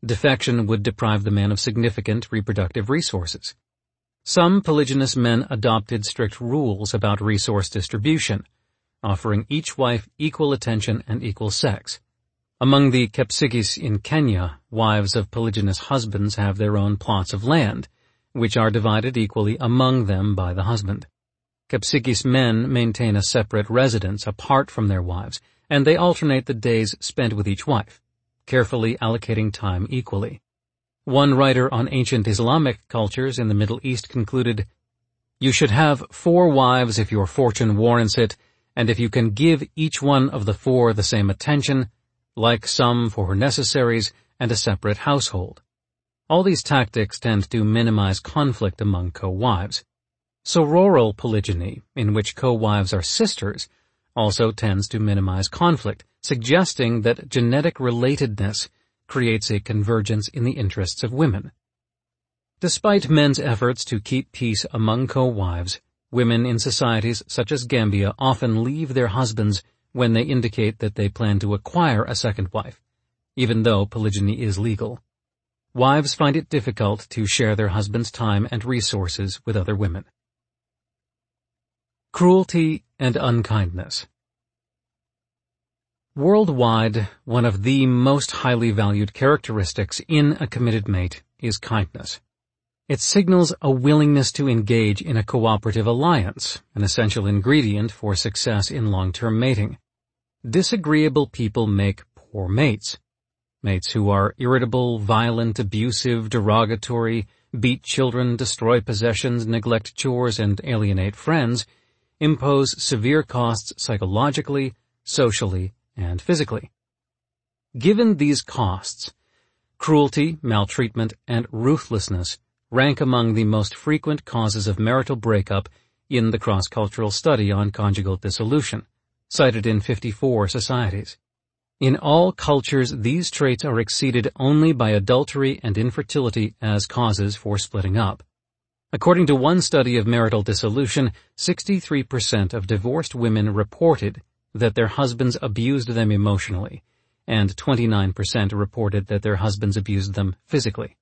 Defection would deprive the man of significant reproductive resources. Some polygynous men adopted strict rules about resource distribution, offering each wife equal attention and equal sex. Among the Kipsigis in Kenya, wives of polygynous husbands have their own plots of land, which are divided equally among them by the husband. Kipsigis men maintain a separate residence apart from their wives, and they alternate the days spent with each wife, carefully allocating time equally. One writer on ancient Islamic cultures in the Middle East concluded, "You should have 4 wives if your fortune warrants it, and if you can give each one of the 4 the same attention, like some for her necessaries and a separate household." All these tactics tend to minimize conflict among co-wives. Sororal polygyny, in which co-wives are sisters, also tends to minimize conflict, suggesting that genetic relatedness creates a convergence in the interests of women. Despite men's efforts to keep peace among co-wives, women in societies such as Gambia often leave their husbands when they indicate that they plan to acquire a second wife, even though polygyny is legal. Wives find it difficult to share their husband's time and resources with other women. Cruelty and unkindness. Worldwide, one of the most highly valued characteristics in a committed mate is kindness. It signals a willingness to engage in a cooperative alliance, an essential ingredient for success in long-term mating. Disagreeable people make poor mates. Mates who are irritable, violent, abusive, derogatory, beat children, destroy possessions, neglect chores, and alienate friends impose severe costs psychologically, socially, and physically. Given these costs, cruelty, maltreatment, and ruthlessness rank among the most frequent causes of marital breakup in the cross-cultural study on conjugal dissolution, cited in 54 societies. In all cultures, these traits are exceeded only by adultery and infertility as causes for splitting up. According to one study of marital dissolution, 63% of divorced women reported that their husbands abused them emotionally, and 29% reported that their husbands abused them physically.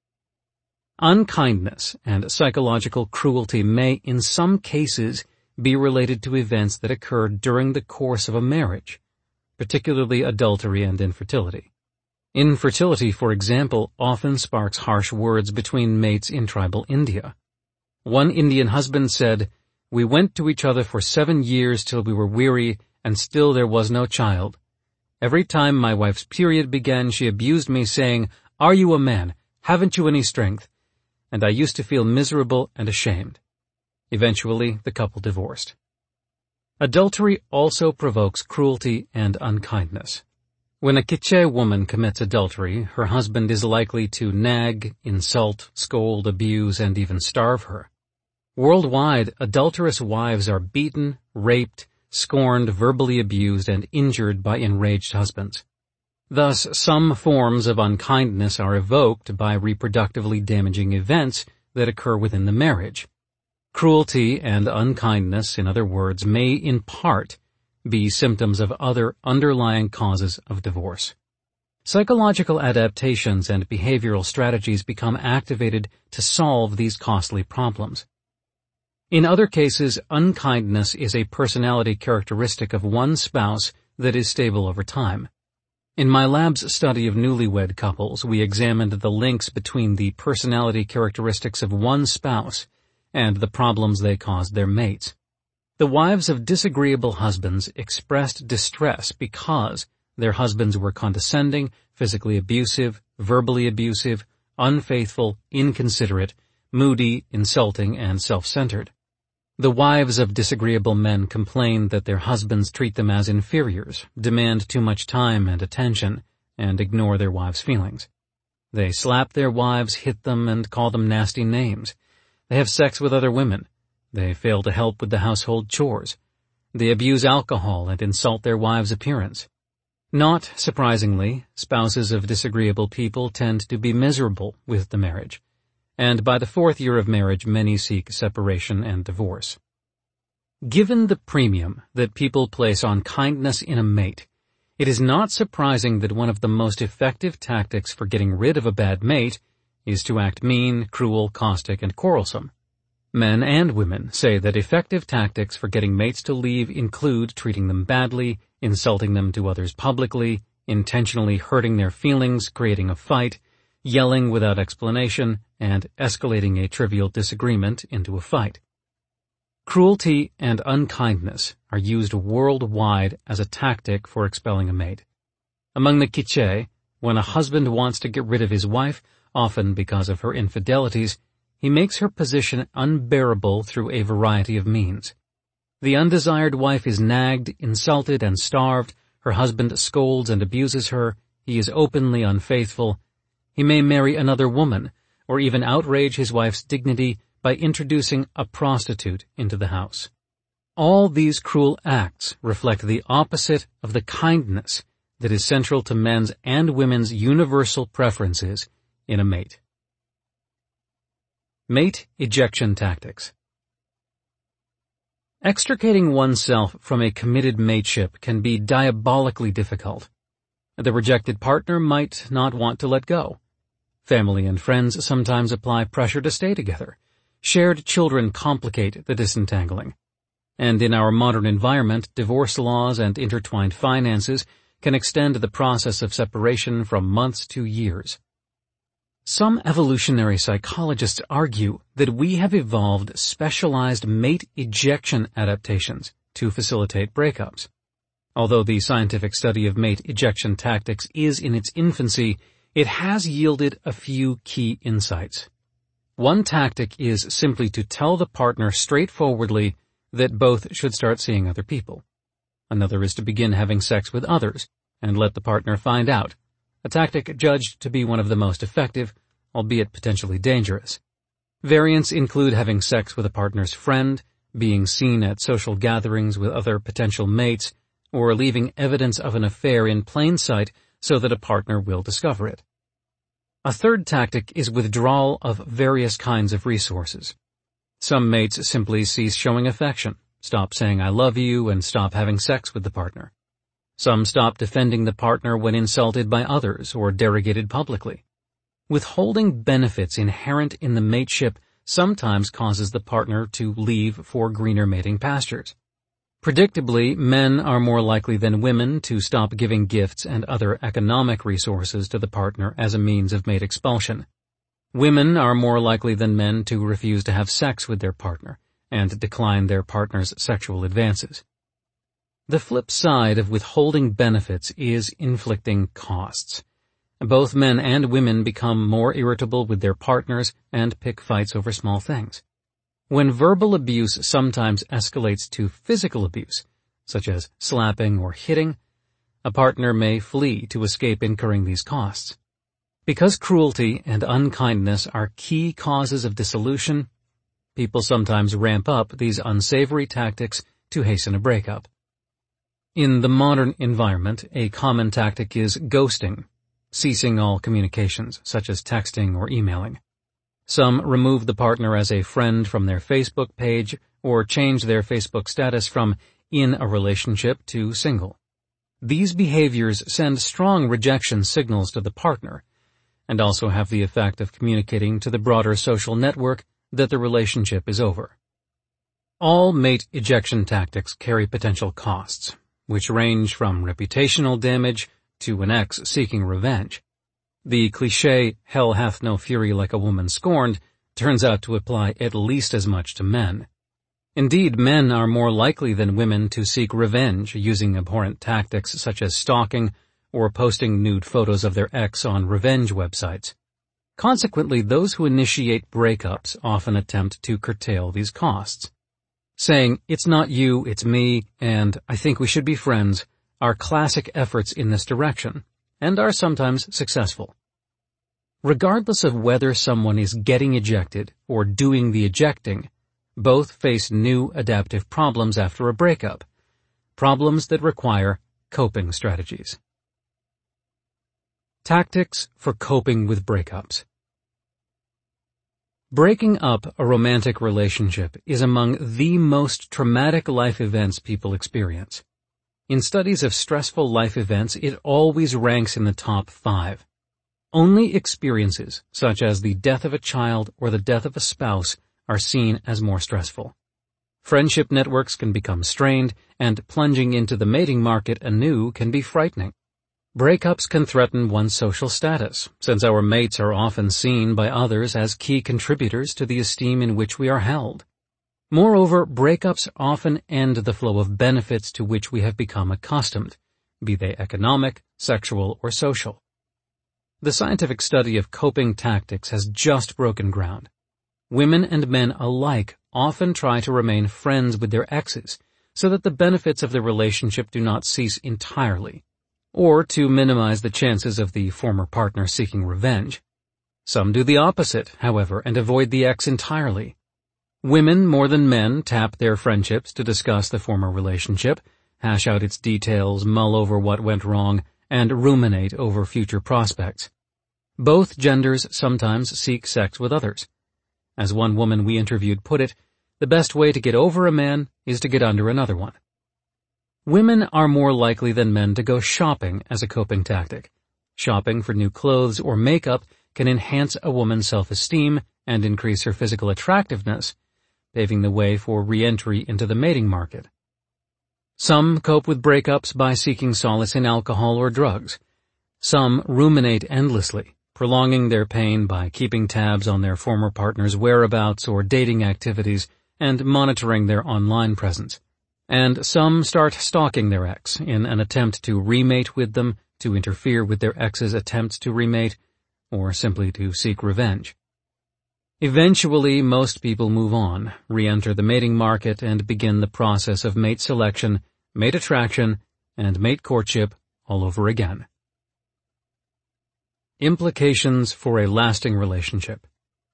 Unkindness and psychological cruelty may, in some cases, be related to events that occurred during the course of a marriage, particularly adultery and infertility. Infertility, for example, often sparks harsh words between mates in tribal India. One Indian husband said, "We went to each other for 7 years till we were weary, and still there was no child. Every time my wife's period began, she abused me, saying, 'Are you a man? Haven't you any strength?' And I used to feel miserable and ashamed." Eventually, the couple divorced. Adultery also provokes cruelty and unkindness. When a Quiche woman commits adultery, her husband is likely to nag, insult, scold, abuse, and even starve her. Worldwide, adulterous wives are beaten, raped, scorned, verbally abused, and injured by enraged husbands. Thus, some forms of unkindness are evoked by reproductively damaging events that occur within the marriage. Cruelty and unkindness, in other words, may in part be symptoms of other underlying causes of divorce. Psychological adaptations and behavioral strategies become activated to solve these costly problems. In other cases, unkindness is a personality characteristic of one spouse that is stable over time. In my lab's study of newlywed couples, we examined the links between the personality characteristics of one spouse and the problems they caused their mates. The wives of disagreeable husbands expressed distress because their husbands were condescending, physically abusive, verbally abusive, unfaithful, inconsiderate, moody, insulting, and self-centered. The wives of disagreeable men complain that their husbands treat them as inferiors, demand too much time and attention, and ignore their wives' feelings. They slap their wives, hit them, and call them nasty names. They have sex with other women. They fail to help with the household chores. They abuse alcohol and insult their wives' appearance. Not surprisingly, spouses of disagreeable people tend to be miserable with the marriage, and by the 4th year of marriage, many seek separation and divorce. Given the premium that people place on kindness in a mate, it is not surprising that one of the most effective tactics for getting rid of a bad mate is to act mean, cruel, caustic, and quarrelsome. Men and women say that effective tactics for getting mates to leave include treating them badly, insulting them to others publicly, intentionally hurting their feelings, creating a fight, yelling without explanation, and escalating a trivial disagreement into a fight. Cruelty and unkindness are used worldwide as a tactic for expelling a mate. Among the Quiche, when a husband wants to get rid of his wife, often because of her infidelities, he makes her position unbearable through a variety of means. The undesired wife is nagged, insulted, and starved, her husband scolds and abuses her, he is openly unfaithful, he may marry another woman, or even outrage his wife's dignity by introducing a prostitute into the house. All these cruel acts reflect the opposite of the kindness that is central to men's and women's universal preferences in a mate. Mate ejection tactics. Extricating oneself from a committed mateship can be diabolically difficult. The rejected partner might not want to let go. Family and friends sometimes apply pressure to stay together. Shared children complicate the disentangling. And in our modern environment, divorce laws and intertwined finances can extend the process of separation from months to years. Some evolutionary psychologists argue that we have evolved specialized mate ejection adaptations to facilitate breakups. Although the scientific study of mate ejection tactics is in its infancy, it has yielded a few key insights. One tactic is simply to tell the partner straightforwardly that both should start seeing other people. Another is to begin having sex with others and let the partner find out, a tactic judged to be one of the most effective, albeit potentially dangerous. Variants include having sex with a partner's friend, being seen at social gatherings with other potential mates, or leaving evidence of an affair in plain sight so that a partner will discover it. A third tactic is withdrawal of various kinds of resources. Some mates simply cease showing affection, stop saying I love you, and stop having sex with the partner. Some stop defending the partner when insulted by others or derogated publicly. Withholding benefits inherent in the mateship sometimes causes the partner to leave for greener mating pastures. Predictably, men are more likely than women to stop giving gifts and other economic resources to the partner as a means of mate expulsion. Women are more likely than men to refuse to have sex with their partner and decline their partner's sexual advances. The flip side of withholding benefits is inflicting costs. Both men and women become more irritable with their partners and pick fights over small things. When verbal abuse sometimes escalates to physical abuse, such as slapping or hitting, a partner may flee to escape incurring these costs. Because cruelty and unkindness are key causes of dissolution, people sometimes ramp up these unsavory tactics to hasten a breakup. In the modern environment, a common tactic is ghosting, ceasing all communications, such as texting or emailing. Some remove the partner as a friend from their Facebook page or change their Facebook status from in a relationship to single. These behaviors send strong rejection signals to the partner and also have the effect of communicating to the broader social network that the relationship is over. All mate ejection tactics carry potential costs, which range from reputational damage to an ex seeking revenge. The cliché, hell hath no fury like a woman scorned, turns out to apply at least as much to men. Indeed, men are more likely than women to seek revenge using abhorrent tactics such as stalking or posting nude photos of their ex on revenge websites. Consequently, those who initiate breakups often attempt to curtail these costs. Saying, "It's not you, it's me," and "I think we should be friends," are classic efforts in this direction, and are sometimes successful. Regardless of whether someone is getting ejected or doing the ejecting, both face new adaptive problems after a breakup, problems that require coping strategies. Tactics for coping with breakups. Breaking up a romantic relationship is among the most traumatic life events people experience. In studies of stressful life events, it always ranks in the top 5. Only experiences, such as the death of a child or the death of a spouse, are seen as more stressful. Friendship networks can become strained, and plunging into the mating market anew can be frightening. Breakups can threaten one's social status, since our mates are often seen by others as key contributors to the esteem in which we are held. Moreover, breakups often end the flow of benefits to which we have become accustomed, be they economic, sexual, or social. The scientific study of coping tactics has just broken ground. Women and men alike often try to remain friends with their exes so that the benefits of the relationship do not cease entirely, or to minimize the chances of the former partner seeking revenge. Some do the opposite, however, and avoid the ex entirely. Women, more than men, tap their friendships to discuss the former relationship, hash out its details, mull over what went wrong, and ruminate over future prospects. Both genders sometimes seek sex with others. As one woman we interviewed put it, the best way to get over a man is to get under another one. Women are more likely than men to go shopping as a coping tactic. Shopping for new clothes or makeup can enhance a woman's self-esteem and increase her physical attractiveness, paving the way for re-entry into the mating market. Some cope with breakups by seeking solace in alcohol or drugs. Some ruminate endlessly, prolonging their pain by keeping tabs on their former partner's whereabouts or dating activities and monitoring their online presence. And some start stalking their ex in an attempt to remate with them, to interfere with their ex's attempts to remate, or simply to seek revenge. Eventually, most people move on, re-enter the mating market, and begin the process of mate selection, mate attraction, and mate courtship all over again. Implications for a lasting relationship.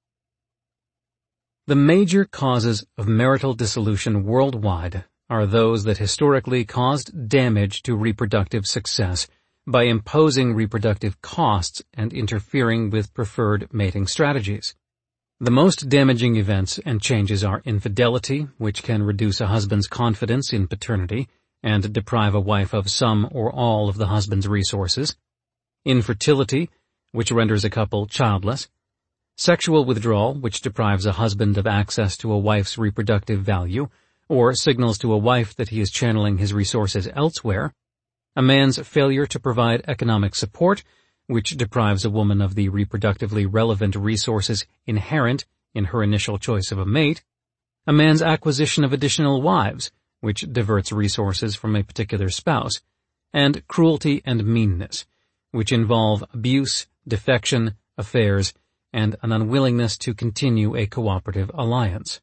The major causes of marital dissolution worldwide are those that historically caused damage to reproductive success by imposing reproductive costs and interfering with preferred mating strategies. The most damaging events and changes are infidelity, which can reduce a husband's confidence in paternity and deprive a wife of some or all of the husband's resources; infertility, which renders a couple childless; sexual withdrawal, which deprives a husband of access to a wife's reproductive value, or signals to a wife that he is channeling his resources elsewhere; a man's failure to provide economic support, which deprives a woman of the reproductively relevant resources inherent in her initial choice of a mate; a man's acquisition of additional wives, which diverts resources from a particular spouse; and cruelty and meanness, which involve abuse, defection, affairs, and an unwillingness to continue a cooperative alliance.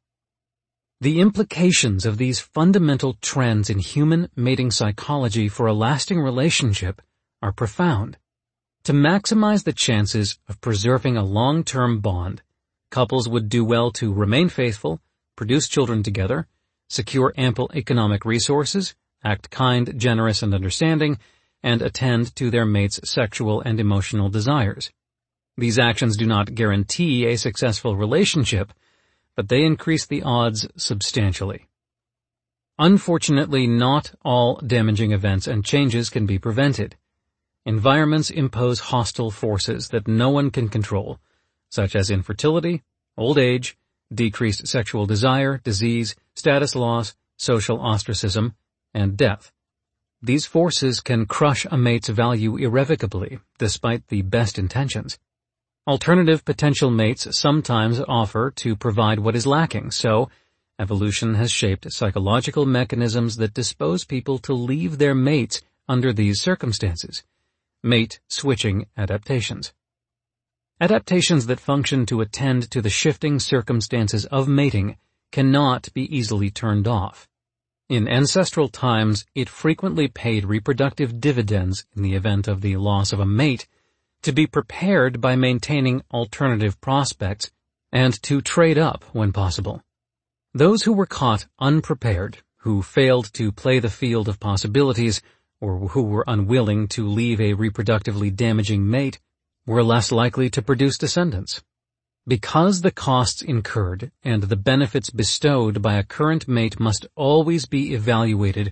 The implications of these fundamental trends in human mating psychology for a lasting relationship are profound. To maximize the chances of preserving a long-term bond, couples would do well to remain faithful, produce children together, secure ample economic resources, act kind, generous, and understanding, and attend to their mate's sexual and emotional desires. These actions do not guarantee a successful relationship, but they increase the odds substantially. Unfortunately, not all damaging events and changes can be prevented. Environments impose hostile forces that no one can control, such as infertility, old age, decreased sexual desire, disease, status loss, social ostracism, and death. These forces can crush a mate's value irrevocably, despite the best intentions. Alternative potential mates sometimes offer to provide what is lacking, so evolution has shaped psychological mechanisms that dispose people to leave their mates under these circumstances. Mate switching adaptations. Adaptations that function to attend to the shifting circumstances of mating cannot be easily turned off. In ancestral times, it frequently paid reproductive dividends in the event of the loss of a mate to be prepared by maintaining alternative prospects and to trade up when possible. Those who were caught unprepared, who failed to play the field of possibilities, or who were unwilling to leave a reproductively damaging mate, were less likely to produce descendants. Because the costs incurred and the benefits bestowed by a current mate must always be evaluated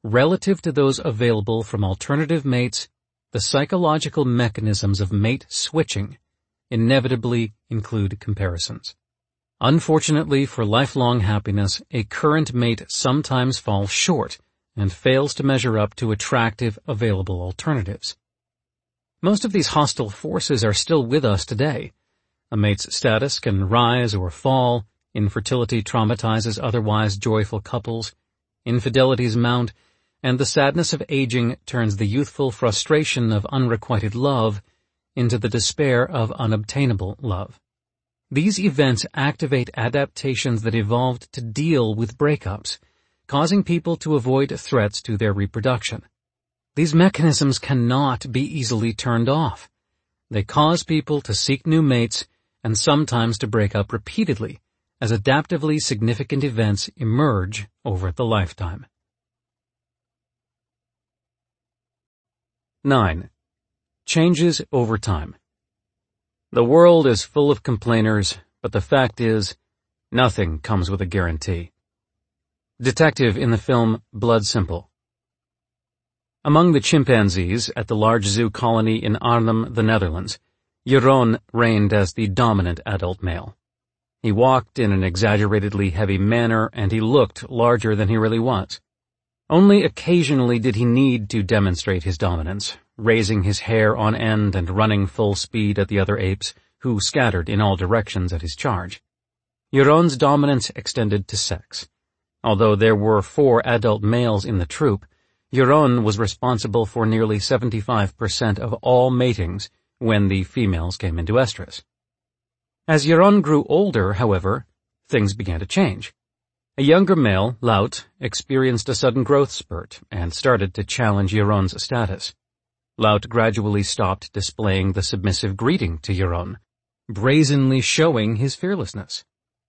relative to those available from alternative mates, the psychological mechanisms of mate switching inevitably include comparisons. Unfortunately for lifelong happiness, a current mate sometimes falls short and fails to measure up to attractive available alternatives. Most of these hostile forces are still with us today. A mate's status can rise or fall, infertility traumatizes otherwise joyful couples, infidelities mount, and the sadness of aging turns the youthful frustration of unrequited love into the despair of unobtainable love. These events activate adaptations that evolved to deal with breakups, causing people to avoid threats to their reproduction. These mechanisms cannot be easily turned off. They cause people to seek new mates and sometimes to break up repeatedly as adaptively significant events emerge over the lifetime. 9. Changes over time. The world is full of complainers, but the fact is, nothing comes with a guarantee. Detective in the film Blood Simple. Among the chimpanzees at the large zoo colony in Arnhem, the Netherlands, Jeroen reigned as the dominant adult male. He walked in an exaggeratedly heavy manner, and he looked larger than he really was. Only occasionally did he need to demonstrate his dominance, raising his hair on end and running full speed at the other apes, who scattered in all directions at his charge. Jeroen's dominance extended to sex. Although there were 4 adult males in the troop, Jeroen was responsible for nearly 75% of all matings when the females came into estrus. As Jeroen grew older, however, things began to change. A younger male, Lout, experienced a sudden growth spurt and started to challenge Jeroen's status. Lout gradually stopped displaying the submissive greeting to Jeroen, brazenly showing his fearlessness.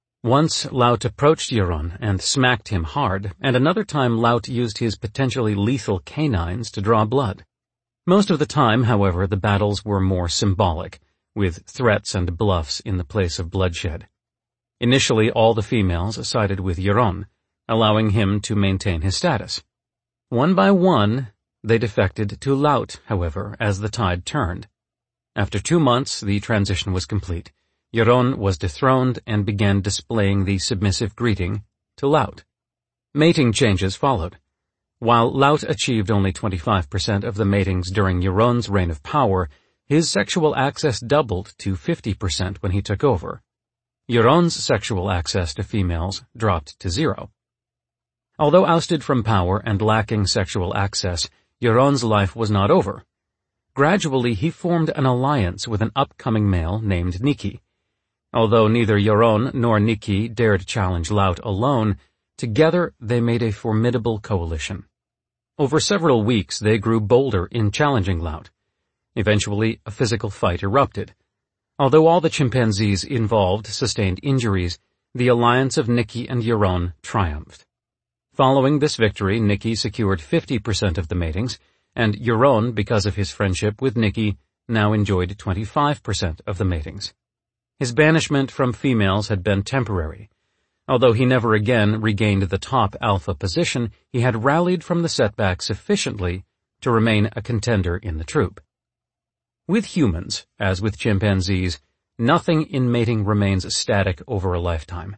Once Lout approached Jeroen and smacked him hard, and another time Lout used his potentially lethal canines to draw blood. Most of the time, however, the battles were more symbolic, with threats and bluffs in the place of bloodshed. Initially, all the females sided with Jeroen, allowing him to maintain his status. One by one, they defected to Lout, however, as the tide turned. After 2 months, the transition was complete. Jeroen was dethroned and began displaying the submissive greeting to Lout. Mating changes followed. While Lout achieved only 25% of the matings during Jeroen's reign of power, his sexual access doubled to 50% when he took over. Jeroen's sexual access to females dropped to 0. Although ousted from power and lacking sexual access, Jeroen's life was not over. Gradually, he formed an alliance with an upcoming male named Nikki. Although neither Jeroen nor Nikki dared challenge Lout alone, together they made a formidable coalition. Over several weeks, they grew bolder in challenging Lout. Eventually, a physical fight erupted. Although all the chimpanzees involved sustained injuries, the alliance of Nikki and Jeroen triumphed. Following this victory, Nikki secured 50% of the matings, and Jeroen, because of his friendship with Nikki, now enjoyed 25% of the matings. His banishment from females had been temporary. Although he never again regained the top alpha position, he had rallied from the setback sufficiently to remain a contender in the troop. With humans, as with chimpanzees, nothing in mating remains static over a lifetime.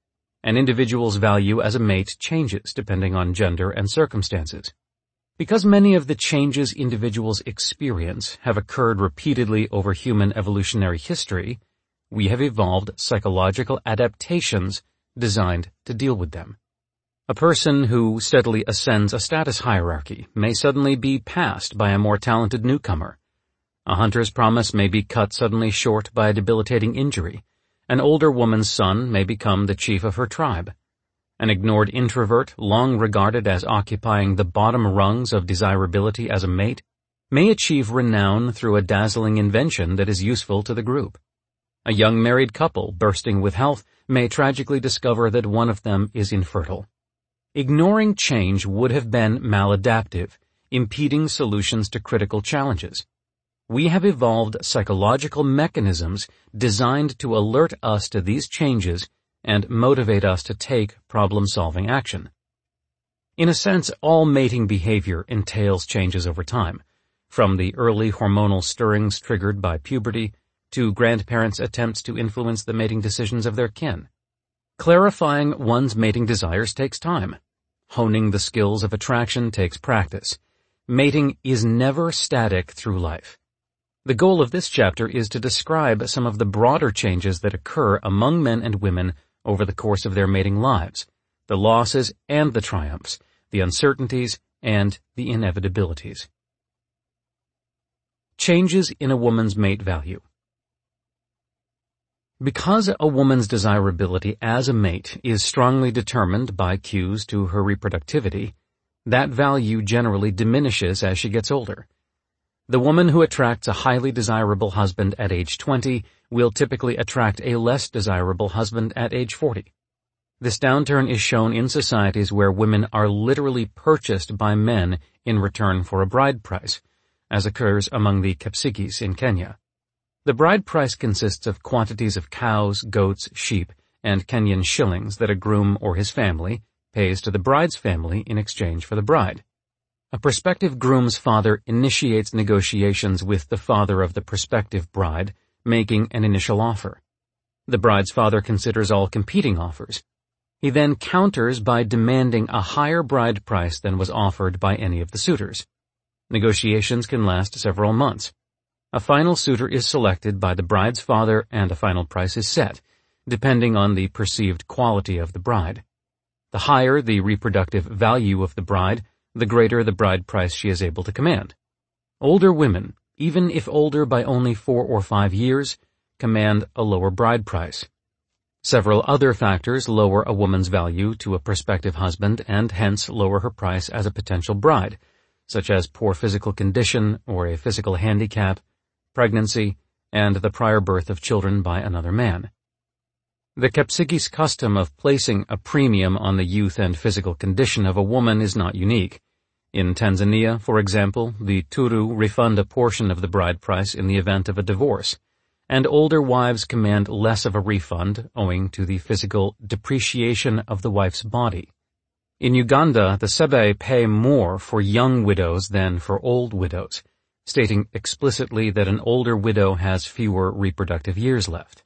An individual's value as a mate changes depending on gender and circumstances. Because many of the changes individuals experience have occurred repeatedly over human evolutionary history, we have evolved psychological adaptations designed to deal with them. A person who steadily ascends a status hierarchy may suddenly be passed by a more talented newcomer. A hunter's promise may be cut suddenly short by a debilitating injury. An older woman's son may become the chief of her tribe. An ignored introvert, long regarded as occupying the bottom rungs of desirability as a mate, may achieve renown through a dazzling invention that is useful to the group. A young married couple, bursting with health, may tragically discover that one of them is infertile. Ignoring change would have been maladaptive, impeding solutions to critical challenges. We have evolved psychological mechanisms designed to alert us to these changes and motivate us to take problem-solving action. In a sense, all mating behavior entails changes over time, from the early hormonal stirrings triggered by puberty to grandparents' attempts to influence the mating decisions of their kin. Clarifying one's mating desires takes time. Honing the skills of attraction takes practice. Mating is never static through life. The goal of this chapter is to describe some of the broader changes that occur among men and women over the course of their mating lives, the losses and the triumphs, the uncertainties and the inevitabilities. Changes in a woman's mate value. Because a woman's desirability as a mate is strongly determined by cues to her reproductivity, that value generally diminishes as she gets older. The woman who attracts a highly desirable husband at age 20 will typically attract a less desirable husband at age 40. This downturn is shown in societies where women are literally purchased by men in return for a bride price, as occurs among the Kapsigis in Kenya. The bride price consists of quantities of cows, goats, sheep, and Kenyan shillings that a groom or his family pays to the bride's family in exchange for the bride. A prospective groom's father initiates negotiations with the father of the prospective bride, making an initial offer. The bride's father considers all competing offers. He then counters by demanding a higher bride price than was offered by any of the suitors. Negotiations can last several months. A final suitor is selected by the bride's father and a final price is set, depending on the perceived quality of the bride. The higher the reproductive value of the bride, the greater the bride price she is able to command. Older women, even if older by only 4 or 5 years, command a lower bride price. Several other factors lower a woman's value to a prospective husband and hence lower her price as a potential bride, such as poor physical condition or a physical handicap, pregnancy, and the prior birth of children by another man. The Kapsigis custom of placing a premium on the youth and physical condition of a woman is not unique. In Tanzania, for example, the Turu refund a portion of the bride price in the event of a divorce, and older wives command less of a refund owing to the physical depreciation of the wife's body. In Uganda, the Sebe pay more for young widows than for old widows, stating explicitly that an older widow has fewer reproductive years left.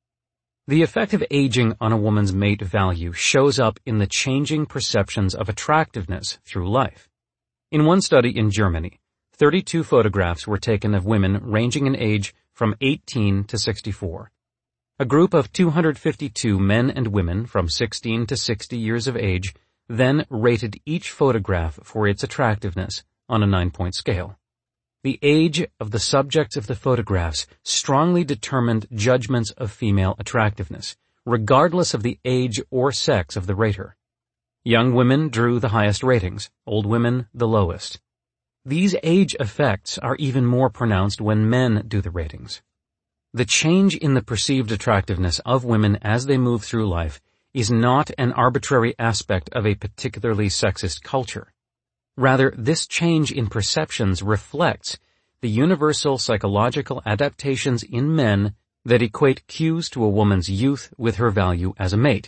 The effect of aging on a woman's mate value shows up in the changing perceptions of attractiveness through life. In one study in Germany, 32 photographs were taken of women ranging in age from 18 to 64. A group of 252 men and women from 16 to 60 years of age then rated each photograph for its attractiveness on a 9-point scale. The age of the subjects of the photographs strongly determined judgments of female attractiveness, regardless of the age or sex of the rater. Young women drew the highest ratings, old women the lowest. These age effects are even more pronounced when men do the ratings. The change in the perceived attractiveness of women as they move through life is not an arbitrary aspect of a particularly sexist culture. Rather, this change in perceptions reflects the universal psychological adaptations in men that equate cues to a woman's youth with her value as a mate.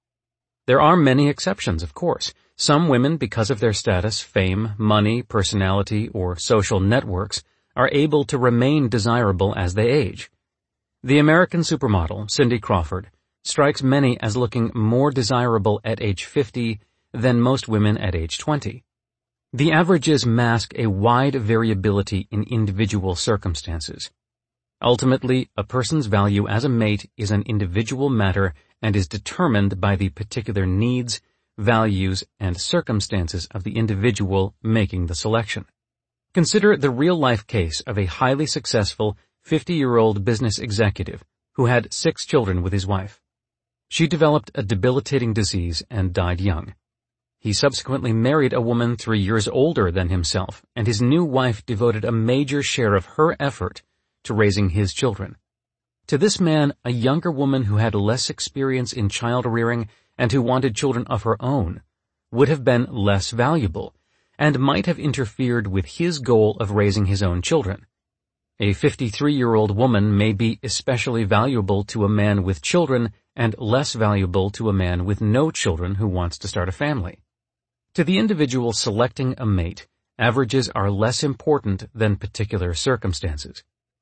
There are many exceptions, of course. Some women, because of their status, fame, money, personality, or social networks, are able to remain desirable as they age. The American supermodel, Cindy Crawford, strikes many as looking more desirable at age 50 than most women at age 20. The averages mask a wide variability in individual circumstances. Ultimately, a person's value as a mate is an individual matter and is determined by the particular needs, values, and circumstances of the individual making the selection. Consider the real-life case of a highly successful 50-year-old business executive who had 6 children with his wife. She developed a debilitating disease and died young. He subsequently married a woman 3 years older than himself, and his new wife devoted a major share of her effort to raising his children. To this man, a younger woman who had less experience in child-rearing and who wanted children of her own would have been less valuable and might have interfered with his goal of raising his own children. A 53-year-old woman may be especially valuable to a man with children and less valuable to a man with no children who wants to start a family. To the individual selecting a mate, averages are less important than particular circumstances.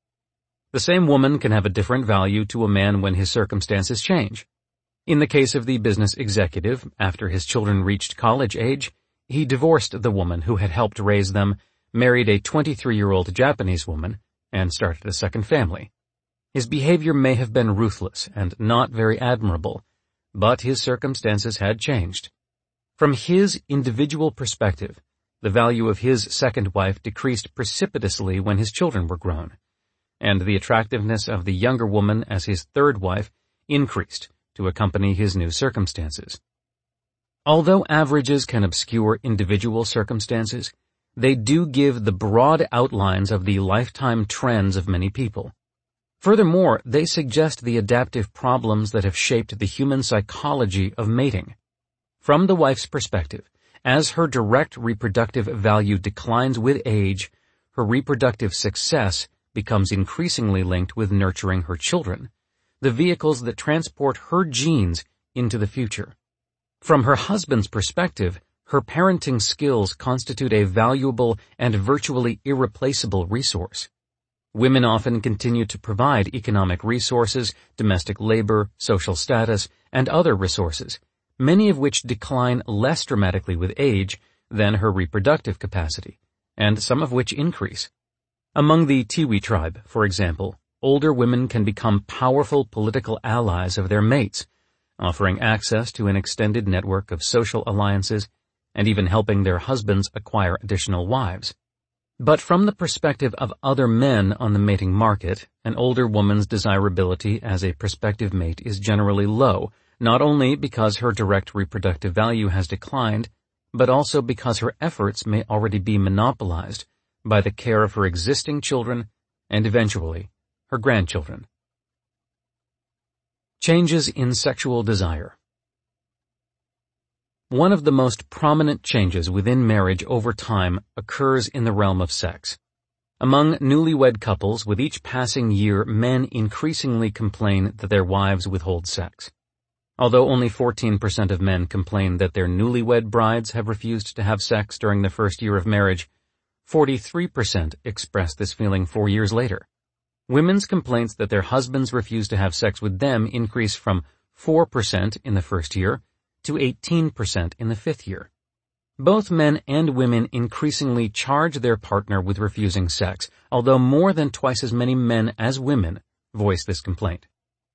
The same woman can have a different value to a man when his circumstances change. In the case of the business executive, after his children reached college age, he divorced the woman who had helped raise them, married a 23-year-old Japanese woman, and started a second family. His behavior may have been ruthless and not very admirable, but his circumstances had changed. From his individual perspective, the value of his second wife decreased precipitously when his children were grown, and the attractiveness of the younger woman as his third wife increased to accompany his new circumstances. Although averages can obscure individual circumstances, they do give the broad outlines of the lifetime trends of many people. Furthermore, they suggest the adaptive problems that have shaped the human psychology of mating. From the wife's perspective, as her direct reproductive value declines with age, her reproductive success becomes increasingly linked with nurturing her children, the vehicles that transport her genes into the future. From her husband's perspective, her parenting skills constitute a valuable and virtually irreplaceable resource. Women often continue to provide economic resources, domestic labor, social status, and other resources, many of which decline less dramatically with age than her reproductive capacity, and some of which increase. Among the Tiwi tribe, for example, older women can become powerful political allies of their mates, offering access to an extended network of social alliances and even helping their husbands acquire additional wives. But from the perspective of other men on the mating market, an older woman's desirability as a prospective mate is generally low, not only because her direct reproductive value has declined, but also because her efforts may already be monopolized by the care of her existing children and eventually her grandchildren. Changes in sexual desire. One of the most prominent changes within marriage over time occurs in the realm of sex. Among newlywed couples, with each passing year, men increasingly complain that their wives withhold sex. Although only 14% of men complain that their newlywed brides have refused to have sex during the first year of marriage, 43% express this feeling 4 years later. Women's complaints that their husbands refuse to have sex with them increase from 4% in the first year to 18% in the fifth year. Both men and women increasingly charge their partner with refusing sex, although more than twice as many men as women voice this complaint.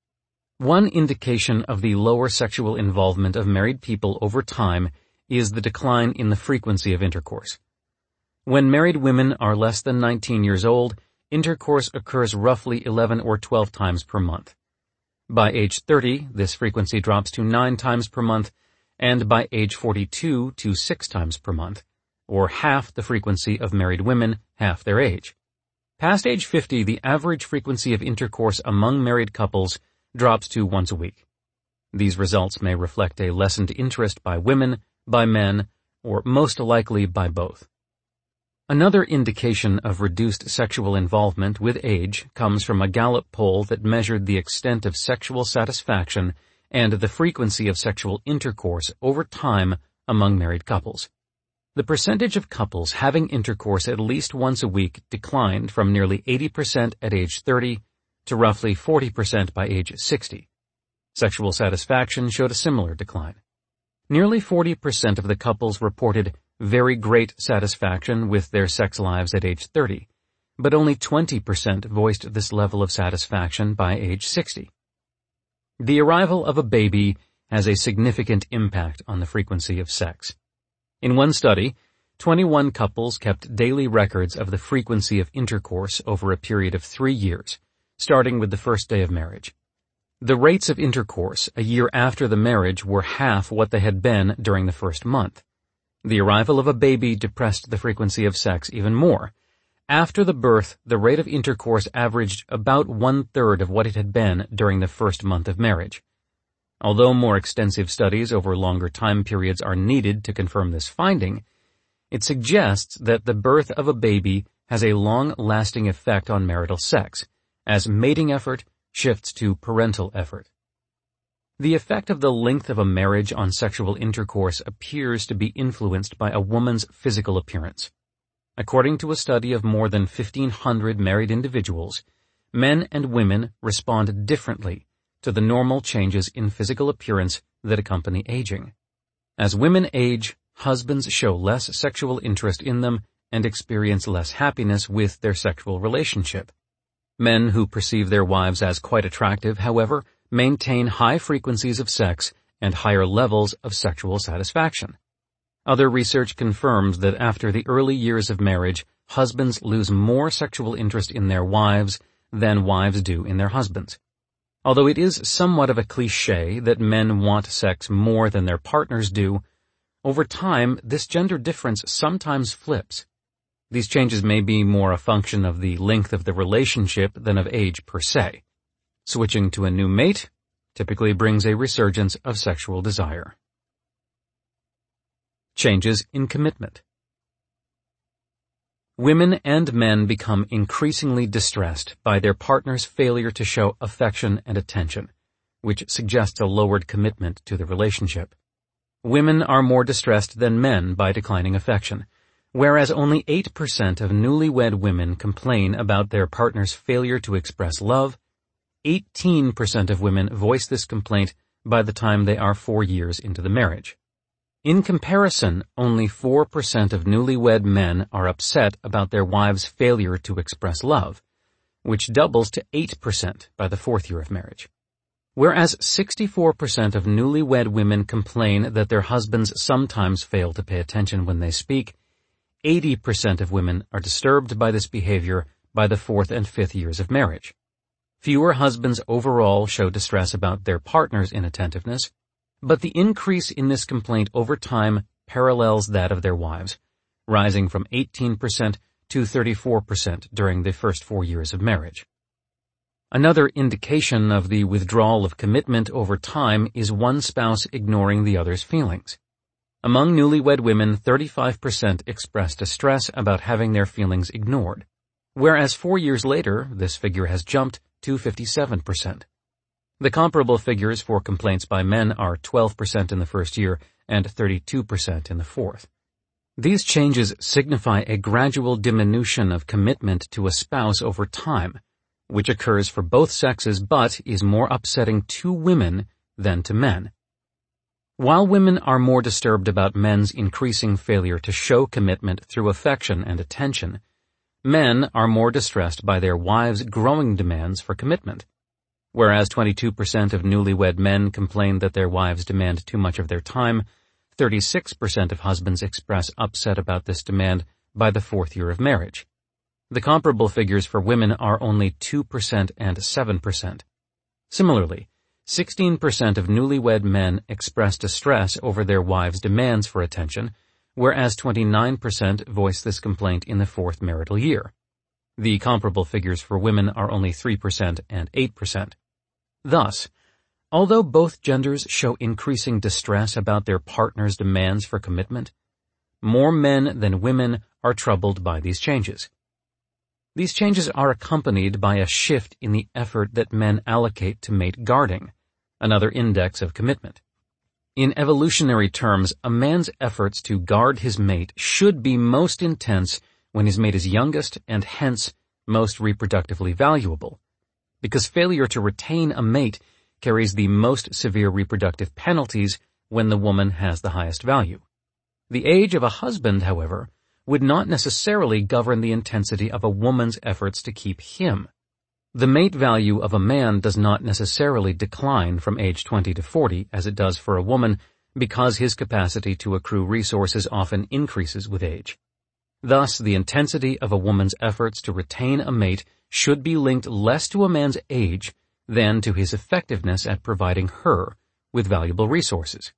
One indication of the lower sexual involvement of married people over time is the decline in the frequency of intercourse. When married women are less than 19 years old, intercourse occurs roughly 11 or 12 times per month. By age 30, this frequency drops to 9 times per month, and by age 42 to 6 times per month, or half the frequency of married women half their age. Past age 50, the average frequency of intercourse among married couples drops to once a week. These results may reflect a lessened interest by women, by men, or most likely by both. Another indication of reduced sexual involvement with age comes from a Gallup poll that measured the extent of sexual satisfaction and the frequency of sexual intercourse over time among married couples. The percentage of couples having intercourse at least once a week declined from nearly 80% at age 30 to roughly 40% by age 60. Sexual satisfaction showed a similar decline. Nearly 40% of the couples reported very great satisfaction with their sex lives at age 30, but only 20% voiced this level of satisfaction by age 60. The arrival of a baby has a significant impact on the frequency of sex. In one study, 21 couples kept daily records of the frequency of intercourse over a period of 3 years, starting with the first day of marriage. The rates of intercourse a year after the marriage were half what they had been during the first month. The arrival of a baby depressed the frequency of sex even more. After the birth, the rate of intercourse averaged about 1/3 of what it had been during the first month of marriage. Although more extensive studies over longer time periods are needed to confirm this finding, it suggests that the birth of a baby has a long-lasting effect on marital sex, as mating effort shifts to parental effort. The effect of the length of a marriage on sexual intercourse appears to be influenced by a woman's physical appearance. According to a study of more than 1,500 married individuals, men and women respond differently to the normal changes in physical appearance that accompany aging. As women age, husbands show less sexual interest in them and experience less happiness with their sexual relationship. Men who perceive their wives as quite attractive, however, maintain high frequencies of sex and higher levels of sexual satisfaction. Other research confirms that after the early years of marriage, husbands lose more sexual interest in their wives than wives do in their husbands. Although it is somewhat of a cliché that men want sex more than their partners do, over time this gender difference sometimes flips. These changes may be more a function of the length of the relationship than of age per se. Switching to a new mate typically brings a resurgence of sexual desire. Changes in commitment. Women and men become increasingly distressed by their partner's failure to show affection and attention, which suggests a lowered commitment to the relationship. Women are more distressed than men by declining affection, whereas only 8% of newlywed women complain about their partner's failure to express love. 18% of women voice this complaint by the time they are 4 years into the marriage. In comparison, only 4% of newlywed men are upset about their wives' failure to express love, which doubles to 8% by the 4th year of marriage. Whereas 64% of newlywed women complain that their husbands sometimes fail to pay attention when they speak, 80% of women are disturbed by this behavior by the 4th and 5th years of marriage. Fewer husbands overall show distress about their partner's inattentiveness, but the increase in this complaint over time parallels that of their wives, rising from 18% to 34% during the first 4 years of marriage. Another indication of the withdrawal of commitment over time is one spouse ignoring the other's feelings. Among newlywed women, 35% express distress about having their feelings ignored, whereas 4 years later, this figure has jumped to 57%. The comparable figures for complaints by men are 12% in the first year and 32% in the fourth. These changes signify a gradual diminution of commitment to a spouse over time, which occurs for both sexes but is more upsetting to women than to men. While women are more disturbed about men's increasing failure to show commitment through affection and attention, men are more distressed by their wives' growing demands for commitment. Whereas 22% of newlywed men complain that their wives demand too much of their time, 36% of husbands express upset about this demand by the 4th year of marriage. The comparable figures for women are only 2% and 7%. Similarly, 16% of newlywed men express distress over their wives' demands for attention, whereas 29% voice this complaint in the 4th marital year. The comparable figures for women are only 3% and 8%. Thus, although both genders show increasing distress about their partner's demands for commitment, more men than women are troubled by these changes. These changes are accompanied by a shift in the effort that men allocate to mate guarding, another index of commitment. In evolutionary terms, a man's efforts to guard his mate should be most intense when his mate is youngest and hence most reproductively valuable, because failure to retain a mate carries the most severe reproductive penalties when the woman has the highest value. The age of a husband, however, would not necessarily govern the intensity of a woman's efforts to keep him. The mate value of a man does not necessarily decline from age 20 to 40 as it does for a woman because his capacity to accrue resources often increases with age. Thus, the intensity of a woman's efforts to retain a mate should be linked less to a man's age than to his effectiveness at providing her with valuable resources.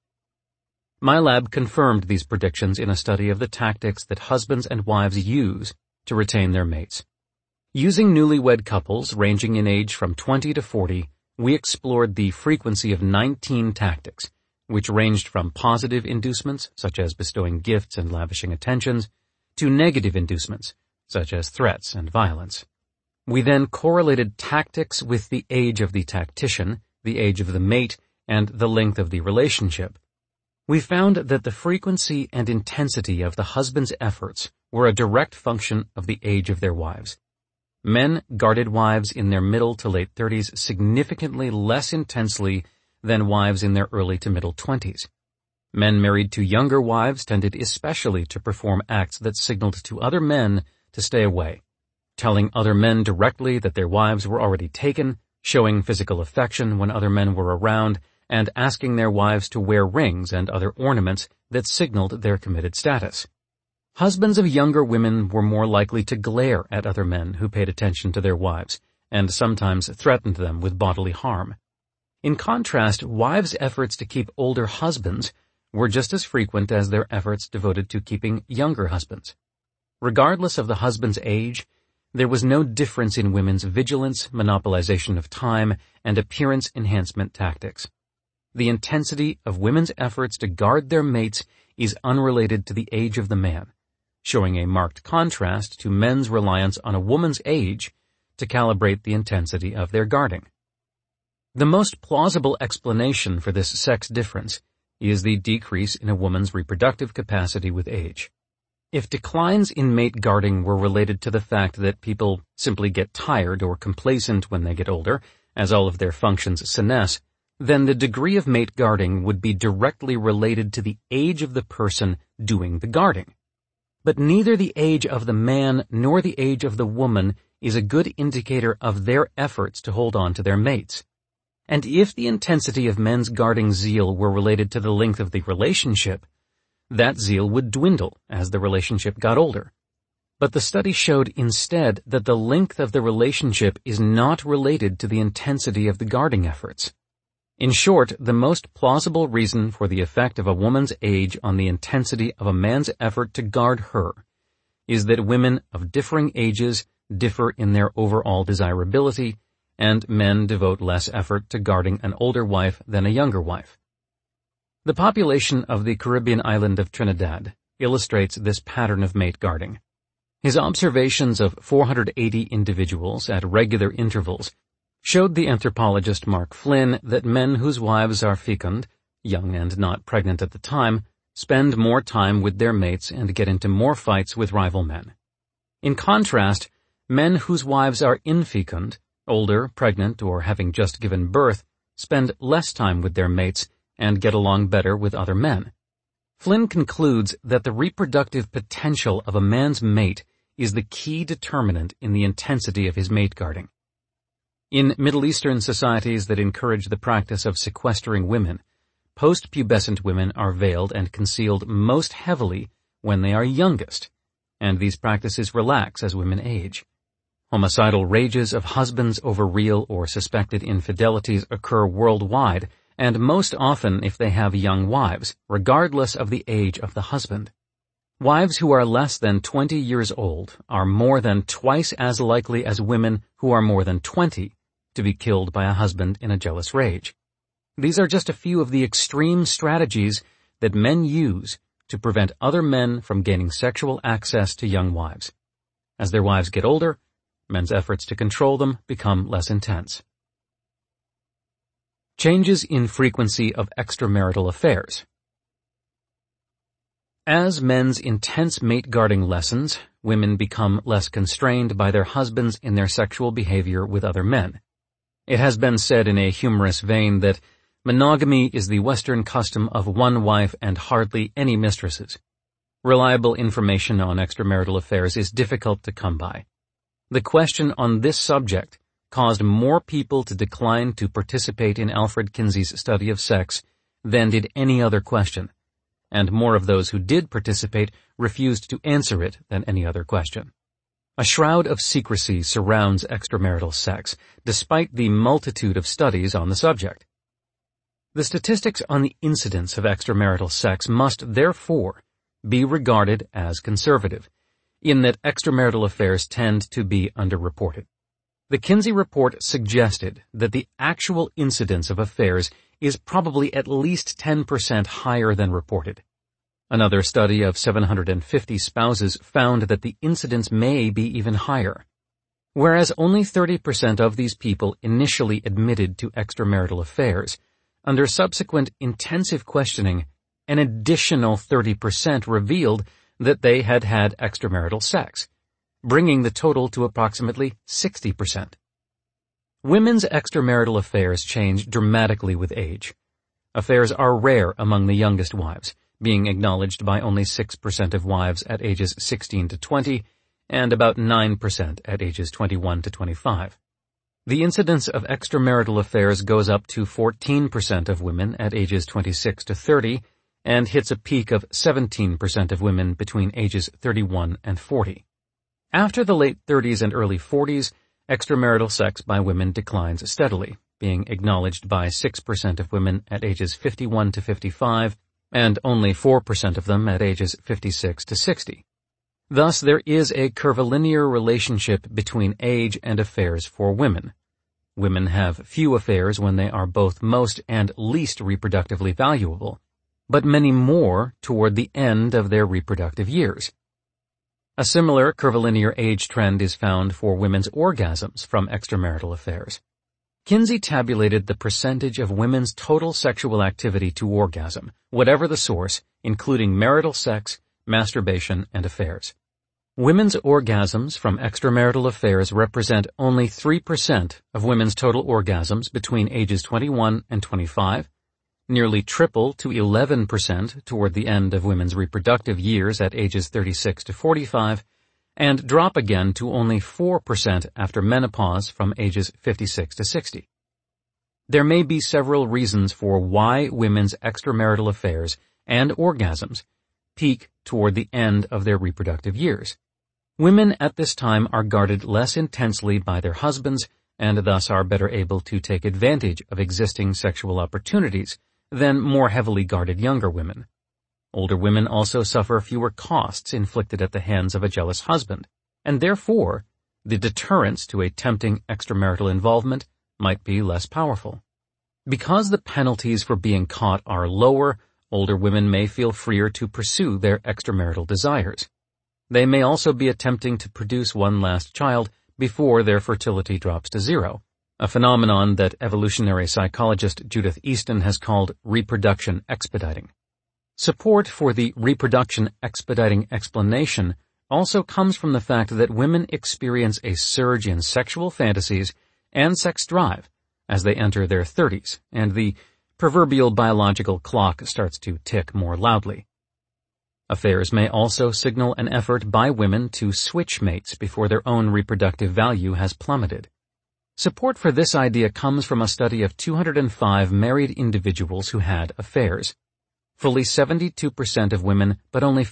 My lab confirmed these predictions in a study of the tactics that husbands and wives use to retain their mates. Using newlywed couples ranging in age from 20 to 40, we explored the frequency of 19 tactics, which ranged from positive inducements, such as bestowing gifts and lavishing attentions, to negative inducements, such as threats and violence. We then correlated tactics with the age of the tactician, the age of the mate, and the length of the relationship, we found that the frequency and intensity of the husband's efforts were a direct function of the age of their wives. Men guarded wives in their middle to late 30s significantly less intensely than wives in their early to middle 20s. Men married to younger wives tended especially to perform acts that signaled to other men to stay away, telling other men directly that their wives were already taken, showing physical affection when other men were around, and asking their wives to wear rings and other ornaments that signaled their committed status. Husbands of younger women were more likely to glare at other men who paid attention to their wives, and sometimes threatened them with bodily harm. In contrast, wives' efforts to keep older husbands were just as frequent as their efforts devoted to keeping younger husbands. Regardless of the husband's age, there was no difference in women's vigilance, monopolization of time, and appearance enhancement tactics. The intensity of women's efforts to guard their mates is unrelated to the age of the man, showing a marked contrast to men's reliance on a woman's age to calibrate the intensity of their guarding. The most plausible explanation for this sex difference is the decrease in a woman's reproductive capacity with age. If declines in mate guarding were related to the fact that people simply get tired or complacent when they get older, as all of their functions senesce, then the degree of mate guarding would be directly related to the age of the person doing the guarding. But neither the age of the man nor the age of the woman is a good indicator of their efforts to hold on to their mates. And if the intensity of men's guarding zeal were related to the length of the relationship, that zeal would dwindle as the relationship got older. But the study showed instead that the length of the relationship is not related to the intensity of the guarding efforts. In short, the most plausible reason for the effect of a woman's age on the intensity of a man's effort to guard her is that women of differing ages differ in their overall desirability, and men devote less effort to guarding an older wife than a younger wife. The population of the Caribbean island of Trinidad illustrates this pattern of mate guarding. His observations of 480 individuals at regular intervals showed the anthropologist Mark Flynn that men whose wives are fecund, young and not pregnant at the time, spend more time with their mates and get into more fights with rival men. In contrast, men whose wives are infecund, older, pregnant, or having just given birth, spend less time with their mates and get along better with other men. Flynn concludes that the reproductive potential of a man's mate is the key determinant in the intensity of his mate guarding. In Middle Eastern societies that encourage the practice of sequestering women, post-pubescent women are veiled and concealed most heavily when they are youngest, and these practices relax as women age. Homicidal rages of husbands over real or suspected infidelities occur worldwide, and most often if they have young wives, regardless of the age of the husband. Wives who are less than 20 years old are more than twice as likely as women who are more than 20 to be killed by a husband in a jealous rage. These are just a few of the extreme strategies that men use to prevent other men from gaining sexual access to young wives. As their wives get older, men's efforts to control them become less intense. Changes in frequency of extramarital affairs. As men's intense mate guarding lessens, women become less constrained by their husbands in their sexual behavior with other men. It has been said in a humorous vein that monogamy is the Western custom of one wife and hardly any mistresses. Reliable information on extramarital affairs is difficult to come by. The question on this subject caused more people to decline to participate in Alfred Kinsey's study of sex than did any other question, and more of those who did participate refused to answer it than any other question. A shroud of secrecy surrounds extramarital sex, despite the multitude of studies on the subject. The statistics on the incidence of extramarital sex must, therefore, be regarded as conservative, in that extramarital affairs tend to be underreported. The Kinsey report suggested that the actual incidence of affairs is probably at least 10% higher than reported. Another study of 750 spouses found that the incidence may be even higher. Whereas only 30% of these people initially admitted to extramarital affairs, under subsequent intensive questioning, an additional 30% revealed that they had had extramarital sex, bringing the total to approximately 60%. Women's extramarital affairs change dramatically with age. Affairs are rare among the youngest wives, being acknowledged by only 6% of wives at ages 16 to 20 and about 9% at ages 21 to 25. The incidence of extramarital affairs goes up to 14% of women at ages 26 to 30 and hits a peak of 17% of women between ages 31 and 40. After the late 30s and early 40s, extramarital sex by women declines steadily, being acknowledged by 6% of women at ages 51 to 55 and only 4% of them at ages 56 to 60. Thus, there is a curvilinear relationship between age and affairs for women. Women have few affairs when they are both most and least reproductively valuable, but many more toward the end of their reproductive years. A similar curvilinear age trend is found for women's orgasms from extramarital affairs. Kinsey tabulated the percentage of women's total sexual activity to orgasm, whatever the source, including marital sex, masturbation, and affairs. Women's orgasms from extramarital affairs represent only 3% of women's total orgasms between ages 21 and 25, nearly triple to 11% toward the end of women's reproductive years at ages 36 to 45, and drop again to only 4% after menopause from ages 56 to 60. There may be several reasons for why women's extramarital affairs and orgasms peak toward the end of their reproductive years. Women at this time are guarded less intensely by their husbands and thus are better able to take advantage of existing sexual opportunities than more heavily guarded younger women. Older women also suffer fewer costs inflicted at the hands of a jealous husband, and therefore, the deterrence to a tempting extramarital involvement might be less powerful. Because the penalties for being caught are lower, older women may feel freer to pursue their extramarital desires. They may also be attempting to produce one last child before their fertility drops to zero, a phenomenon that evolutionary psychologist Judith Easton has called reproduction expediting. Support for the reproduction expediting explanation also comes from the fact that women experience a surge in sexual fantasies and sex drive as they enter their 30s, and the proverbial biological clock starts to tick more loudly. Affairs may also signal an effort by women to switch mates before their own reproductive value has plummeted. Support for this idea comes from a study of 205 married individuals who had affairs. Fully 72% of women, but only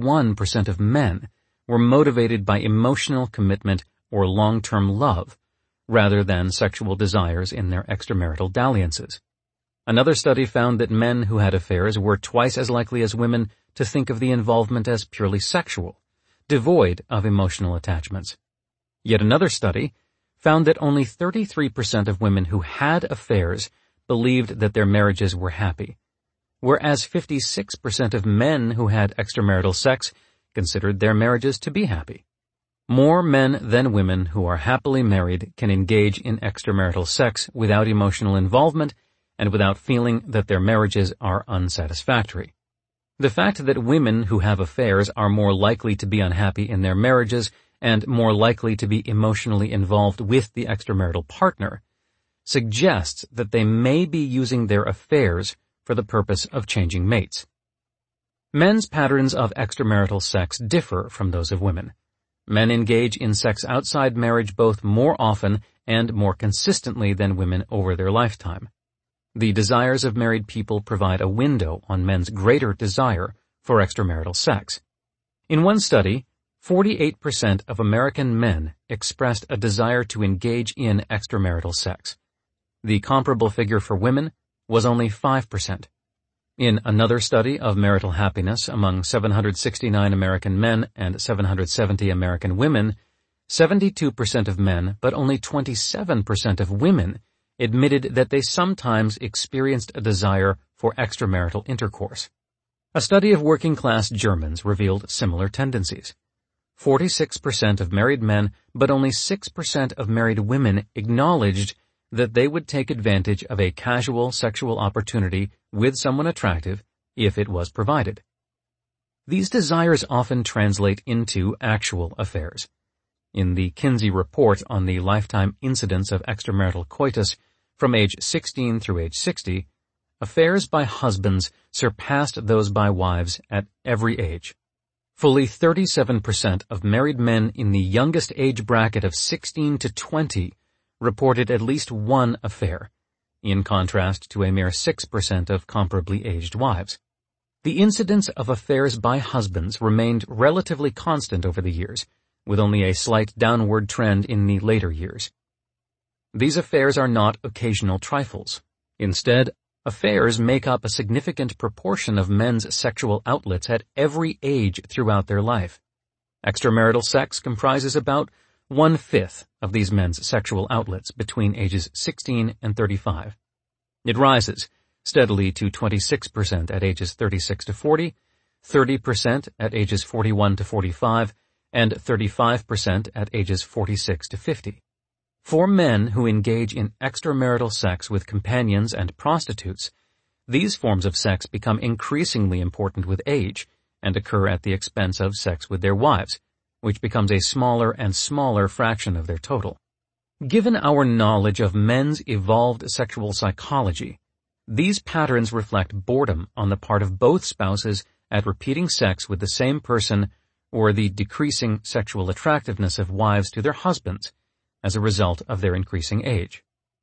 51% of men, were motivated by emotional commitment or long-term love, rather than sexual desires in their extramarital dalliances. Another study found that men who had affairs were twice as likely as women to think of the involvement as purely sexual, devoid of emotional attachments. Yet another study found that only 33% of women who had affairs believed that their marriages were happy, whereas 56% of men who had extramarital sex considered their marriages to be happy. More men than women who are happily married can engage in extramarital sex without emotional involvement and without feeling that their marriages are unsatisfactory. The fact that women who have affairs are more likely to be unhappy in their marriages and more likely to be emotionally involved with the extramarital partner suggests that they may be using their affairs for the purpose of changing mates. Men's patterns of extramarital sex differ from those of women. Men engage in sex outside marriage both more often and more consistently than women over their lifetime. The desires of married people provide a window on men's greater desire for extramarital sex. In one study, 48% of American men expressed a desire to engage in extramarital sex. The comparable figure for women was only 5%. In another study of marital happiness among 769 American men and 770 American women, 72% of men, but only 27% of women, admitted that they sometimes experienced a desire for extramarital intercourse. A study of working-class Germans revealed similar tendencies. 46% of married men, but only 6% of married women acknowledged that they would take advantage of a casual sexual opportunity with someone attractive if it was provided. These desires often translate into actual affairs. In the Kinsey Report on the lifetime incidence of extramarital coitus from age 16 through age 60, affairs by husbands surpassed those by wives at every age. Fully 37% of married men in the youngest age bracket of 16 to 20 reported at least one affair, in contrast to a mere 6% of comparably aged wives. The incidence of affairs by husbands remained relatively constant over the years, with only a slight downward trend in the later years. These affairs are not occasional trifles. Instead, affairs make up a significant proportion of men's sexual outlets at every age throughout their life. Extramarital sex comprises about 1/5 of these men's sexual outlets between ages 16 and 35. It rises steadily to 26% at ages 36 to 40, 30% at ages 41 to 45, and 35% at ages 46 to 50. For men who engage in extramarital sex with companions and prostitutes, these forms of sex become increasingly important with age and occur at the expense of sex with their wives, which becomes a smaller and smaller fraction of their total. Given our knowledge of men's evolved sexual psychology, these patterns reflect boredom on the part of both spouses at repeating sex with the same person or the decreasing sexual attractiveness of wives to their husbands as a result of their increasing age.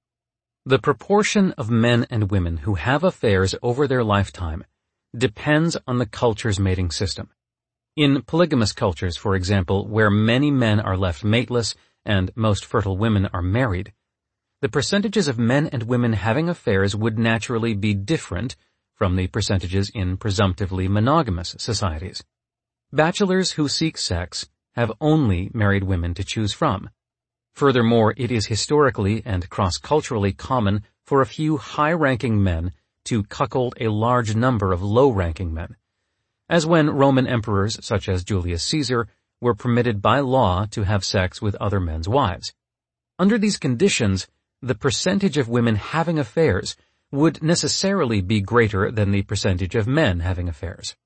The proportion of men and women who have affairs over their lifetime depends on the culture's mating system. In polygamous cultures, for example, where many men are left mateless and most fertile women are married, the percentages of men and women having affairs would naturally be different from the percentages in presumptively monogamous societies. Bachelors who seek sex have only married women to choose from. Furthermore, it is historically and cross-culturally common for a few high-ranking men to cuckold a large number of low-ranking men, as when Roman emperors such as Julius Caesar were permitted by law to have sex with other men's wives. Under these conditions, the percentage of women having affairs would necessarily be greater than the percentage of men having affairs.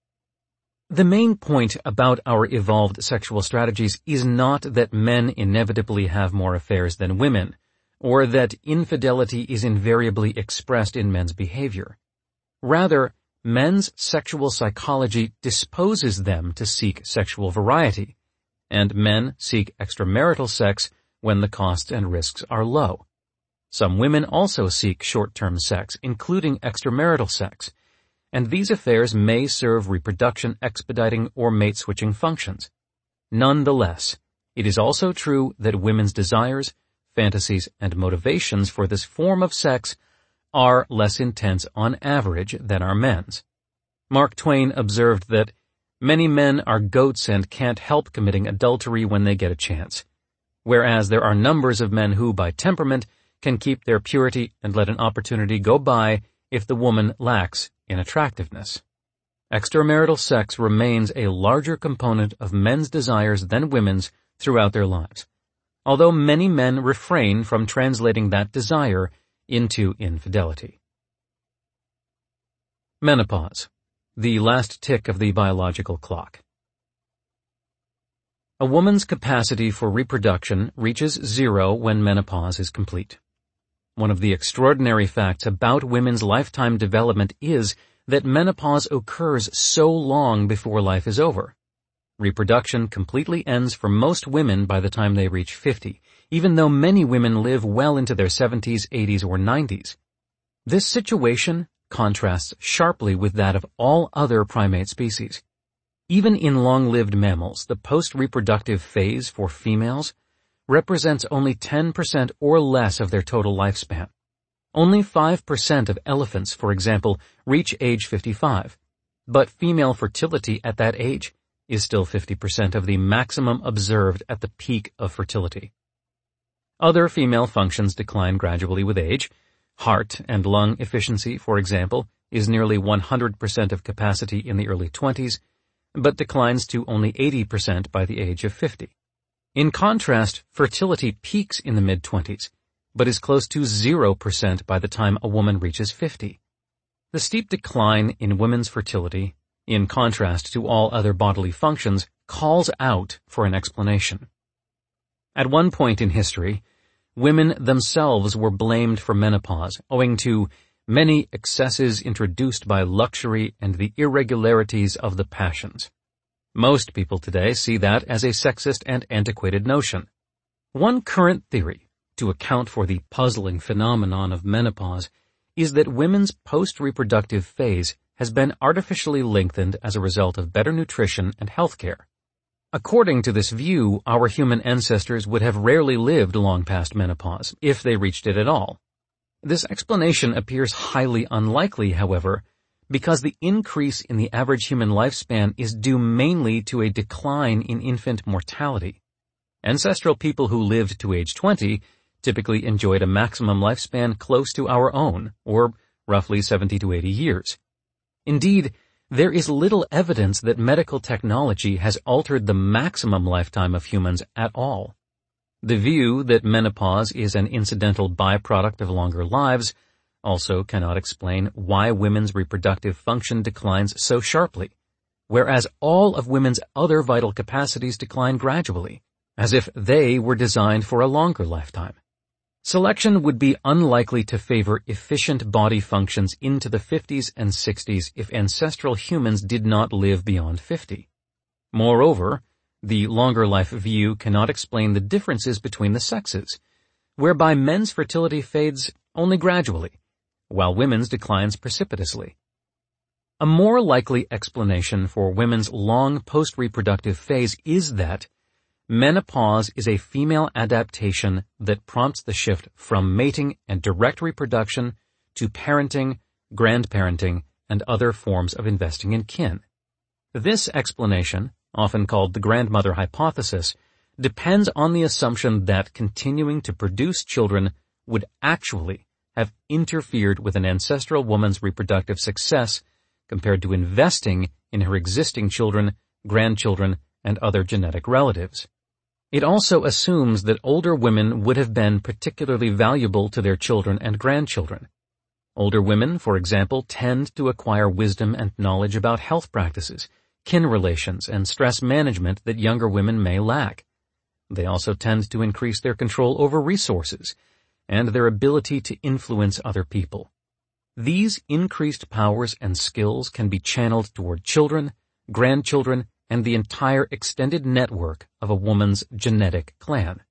The main point about our evolved sexual strategies is not that men inevitably have more affairs than women, or that infidelity is invariably expressed in men's behavior. Rather, men's sexual psychology disposes them to seek sexual variety, and men seek extramarital sex when the costs and risks are low. Some women also seek short-term sex, including extramarital sex, and these affairs may serve reproduction expediting or mate-switching functions. Nonetheless, it is also true that women's desires, fantasies, and motivations for this form of sex are less intense on average than are men's. Mark Twain observed that many men are goats and can't help committing adultery when they get a chance, whereas there are numbers of men who, by temperament, can keep their purity and let an opportunity go by if the woman lacks in attractiveness. Extramarital sex remains a larger component of men's desires than women's throughout their lives, although many men refrain from translating that desire into infidelity. Menopause, the last tick of the biological clock. A woman's capacity for reproduction reaches zero when menopause is complete. One of the extraordinary facts about women's lifetime development is that menopause occurs so long before life is over. Reproduction completely ends for most women by the time they reach 50, even though many women live well into their 70s, 80s, or 90s. This situation contrasts sharply with that of all other primate species. Even in long-lived mammals, the post-reproductive phase for females represents only 10% or less of their total lifespan. Only 5% of elephants, for example, reach age 55, but female fertility at that age is still 50% of the maximum observed at the peak of fertility. Other female functions decline gradually with age. Heart and lung efficiency, for example, is nearly 100% of capacity in the early 20s, but declines to only 80% by the age of 50. In contrast, fertility peaks in the mid-20s, but is close to 0% by the time a woman reaches 50. The steep decline in women's fertility, in contrast to all other bodily functions, calls out for an explanation. At one point in history, women themselves were blamed for menopause, owing to many excesses introduced by luxury and the irregularities of the passions. Most people today see that as a sexist and antiquated notion. One current theory to account for the puzzling phenomenon of menopause is that women's post-reproductive phase has been artificially lengthened as a result of better nutrition and health care. According to this view, our human ancestors would have rarely lived long past menopause, if they reached it at all. This explanation appears highly unlikely, however, because the increase in the average human lifespan is due mainly to a decline in infant mortality. Ancestral people who lived to age 20 typically enjoyed a maximum lifespan close to our own, or roughly 70 to 80 years. Indeed, there is little evidence that medical technology has altered the maximum lifetime of humans at all. The view that menopause is an incidental byproduct of longer lives also cannot explain why women's reproductive function declines so sharply, whereas all of women's other vital capacities decline gradually, as if they were designed for a longer lifetime. Selection would be unlikely to favor efficient body functions into the 50s and 60s if ancestral humans did not live beyond 50. Moreover, the longer life view cannot explain the differences between the sexes, whereby men's fertility fades only gradually, while women's declines precipitously. A more likely explanation for women's long post-reproductive phase is that menopause is a female adaptation that prompts the shift from mating and direct reproduction to parenting, grandparenting, and other forms of investing in kin. This explanation, often called the grandmother hypothesis, depends on the assumption that continuing to produce children would actually have interfered with an ancestral woman's reproductive success compared to investing in her existing children, grandchildren, and other genetic relatives. It also assumes that older women would have been particularly valuable to their children and grandchildren. Older women, for example, tend to acquire wisdom and knowledge about health practices, kin relations, and stress management that younger women may lack. They also tend to increase their control over resources and their ability to influence other people. These increased powers and skills can be channeled toward children, grandchildren, and the entire extended network of a woman's genetic clan.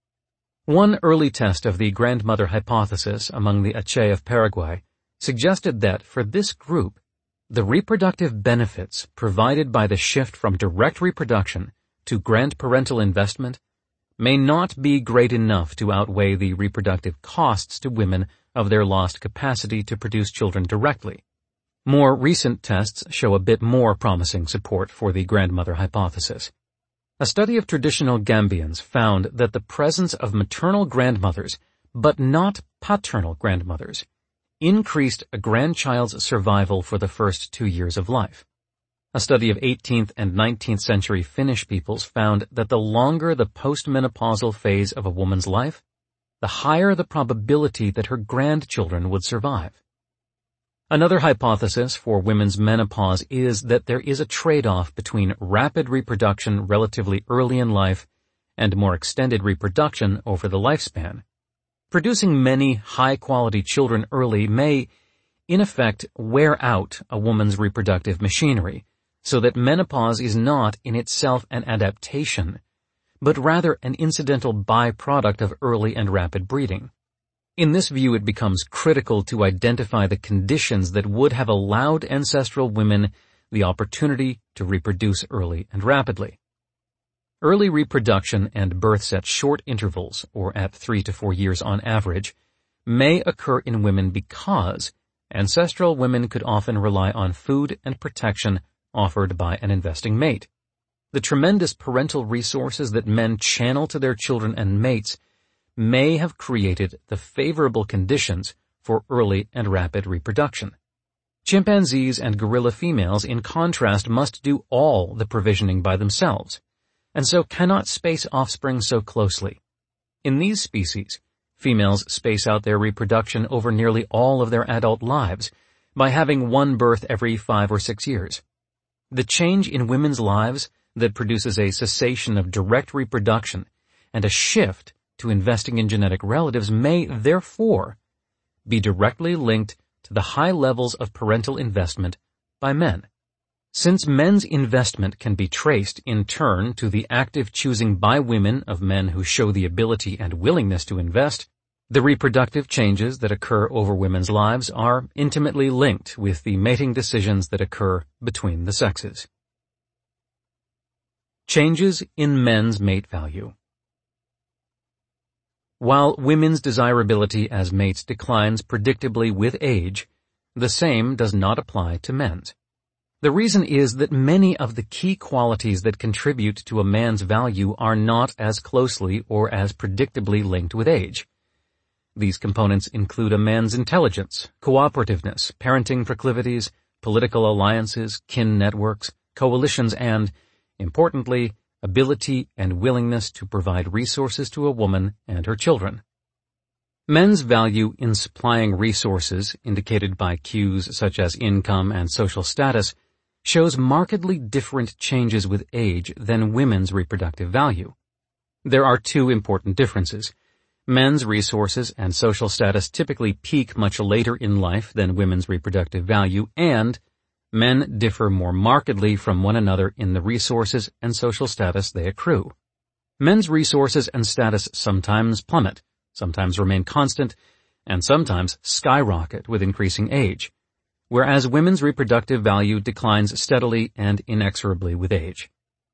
One early test of the grandmother hypothesis among the Ache of Paraguay suggested that for this group, the reproductive benefits provided by the shift from direct reproduction to grandparental investment may not be great enough to outweigh the reproductive costs to women of their lost capacity to produce children directly. More recent tests show a bit more promising support for the grandmother hypothesis. A study of traditional Gambians found that the presence of maternal grandmothers, but not paternal grandmothers, increased a grandchild's survival for the first 2 years of life. A study of 18th and 19th century Finnish peoples found that the longer the postmenopausal phase of a woman's life, the higher the probability that her grandchildren would survive. Another hypothesis for women's menopause is that there is a trade-off between rapid reproduction relatively early in life and more extended reproduction over the lifespan. Producing many high-quality children early may, in effect, wear out a woman's reproductive machinery, so that menopause is not in itself an adaptation, but rather an incidental byproduct of early and rapid breeding. In this view, it becomes critical to identify the conditions that would have allowed ancestral women the opportunity to reproduce early and rapidly. Early reproduction and births at short intervals, or at 3 to 4 years on average, may occur in women because ancestral women could often rely on food and protection offered by an investing mate. The tremendous parental resources that men channel to their children and mates may have created the favorable conditions for early and rapid reproduction. Chimpanzees and gorilla females, in contrast, must do all the provisioning by themselves, and so cannot space offspring so closely. In these species, Females space out their reproduction over nearly all of their adult lives by having one birth every 5 or 6 years. The change in women's lives that produces a cessation of direct reproduction and a shift to investing in genetic relatives may, therefore, be directly linked to the high levels of parental investment by men. Since men's investment can be traced, in turn, to the active choosing by women of men who show the ability and willingness to invest, the reproductive changes that occur over women's lives are intimately linked with the mating decisions that occur between the sexes. Changes in men's mate value. While women's desirability as mates declines predictably with age, the same does not apply to men's. The reason is that many of the key qualities that contribute to a man's value are not as closely or as predictably linked with age. These components include a man's intelligence, cooperativeness, parenting proclivities, political alliances, kin networks, coalitions, and, importantly, ability and willingness to provide resources to a woman and her children. Men's value in supplying resources, indicated by cues such as income and social status, shows markedly different changes with age than women's reproductive value. There are 2 important differences. Men's resources and social status typically peak much later in life than women's reproductive value, and men differ more markedly from one another in the resources and social status they accrue. Men's resources and status sometimes plummet, sometimes remain constant, and sometimes skyrocket with increasing age, whereas women's reproductive value declines steadily and inexorably with age.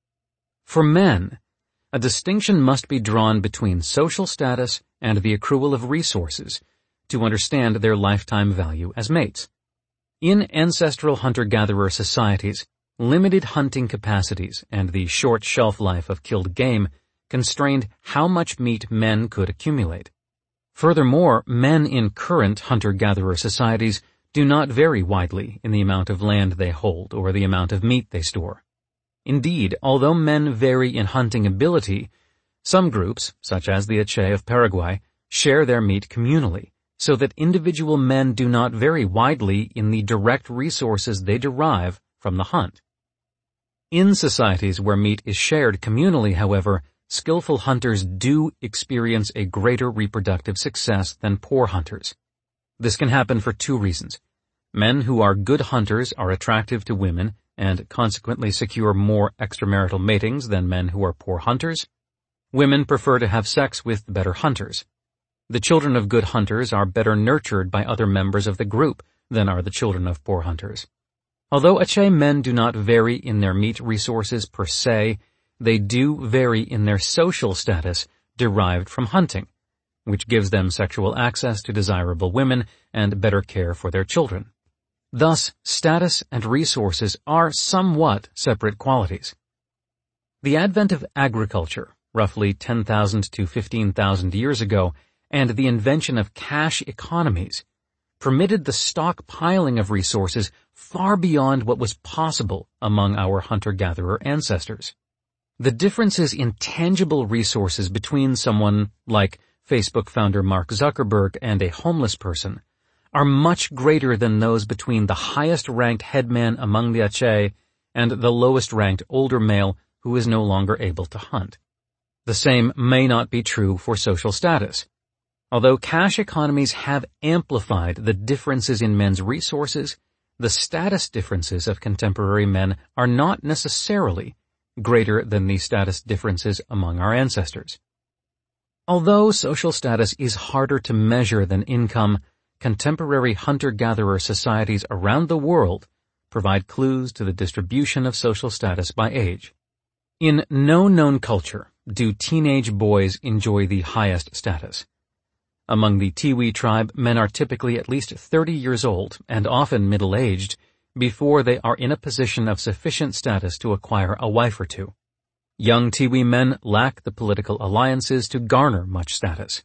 For men, a distinction must be drawn between social status and the accrual of resources to understand their lifetime value as mates. In ancestral hunter-gatherer societies, limited hunting capacities and the short shelf life of killed game constrained how much meat men could accumulate. Furthermore, men in current hunter-gatherer societies do not vary widely in the amount of land they hold or the amount of meat they store. Indeed, although men vary in hunting ability, some groups, such as the Ache of Paraguay, share their meat communally, so that individual men do not vary widely in the direct resources they derive from the hunt. In societies where meat is shared communally, however, skillful hunters do experience a greater reproductive success than poor hunters. This can happen for 2 reasons. Men who are good hunters are attractive to women and consequently secure more extramarital matings than men who are poor hunters. Women prefer to have sex with better hunters. The children of good hunters are better nurtured by other members of the group than are the children of poor hunters. Although Ache men do not vary in their meat resources per se, they do vary in their social status derived from hunting, which gives them sexual access to desirable women and better care for their children. Thus, status and resources are somewhat separate qualities. The advent of agriculture, roughly 10,000 to 15,000 years ago, and the invention of cash economies permitted the stockpiling of resources far beyond what was possible among our hunter-gatherer ancestors. The differences in tangible resources between someone like Facebook founder Mark Zuckerberg and a homeless person are much greater than those between the highest-ranked headman among the Ache and the lowest-ranked older male who is no longer able to hunt. The same may not be true for social status. Although cash economies have amplified the differences in men's resources, the status differences of contemporary men are not necessarily greater than the status differences among our ancestors. Although social status is harder to measure than income, contemporary hunter-gatherer societies around the world provide clues to the distribution of social status by age. In no known culture do teenage boys enjoy the highest status. Among the Tiwi tribe, men are typically at least 30 years old and often middle-aged before they are in a position of sufficient status to acquire a wife or 2. Young Tiwi men lack the political alliances to garner much status.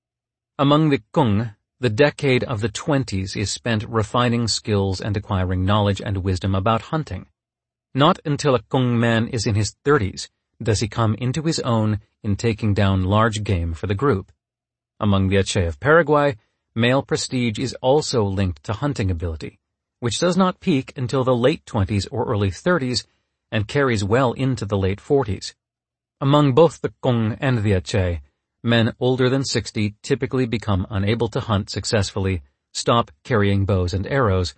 Among the Kung, the decade of the 20s is spent refining skills and acquiring knowledge and wisdom about hunting. Not until a Kung man is in his 30s does he come into his own in taking down large game for the group. Among the Ache of Paraguay, male prestige is also linked to hunting ability, which does not peak until the late 20s or early 30s and carries well into the late 40s. Among both the Kong and the Ache, men older than 60 typically become unable to hunt successfully, stop carrying bows and arrows,